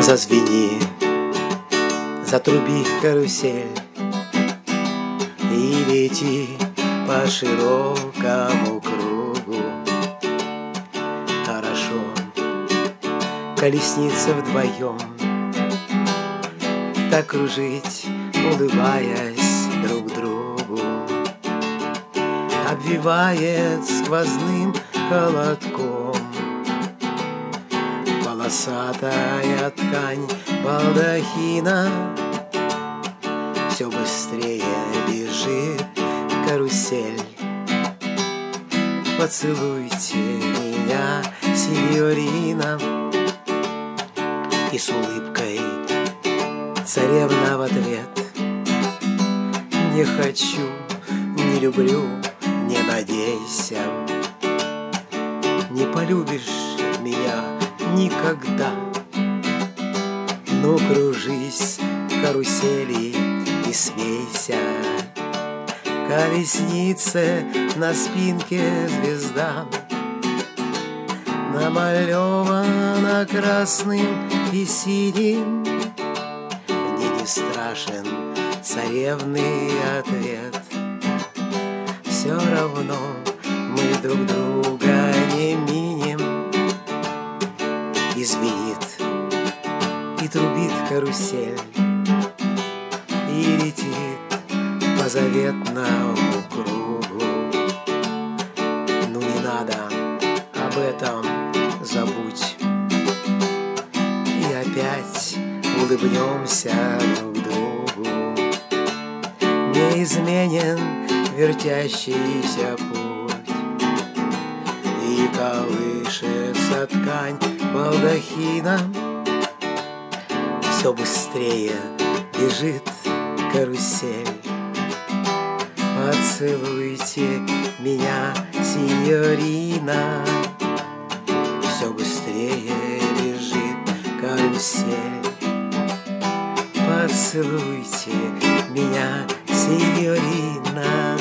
Зазвени, затруби карусель и лети по широкому кругу. Хорошо, колесница вдвоем, так кружить, улыбаясь друг другу. Обвивает сквозным холодком полосатая ткань балдахина. Все быстрее бежит карусель. Поцелуйте меня, синьорина. И с улыбкой царевна в ответ: не хочу, не люблю, не надейся. Не полюбишь меня никогда. Ну, кружись, карусели, и смейся. Колеснице на спинке звезда намалевана красным и синим. Мне не страшен царевный ответ. Все равно мы друг друга не минем. И звенит, и трубит карусель, и летит по заветному кругу. Ну не надо, об этом забудь. И опять улыбнемся друг другу. Неизменен вертящийся путь, и колышется ткань балдахина. Все быстрее бежит карусель. Поцелуйте меня, синьорина. Все быстрее бежит карусель. Поцелуйте меня, синьорина.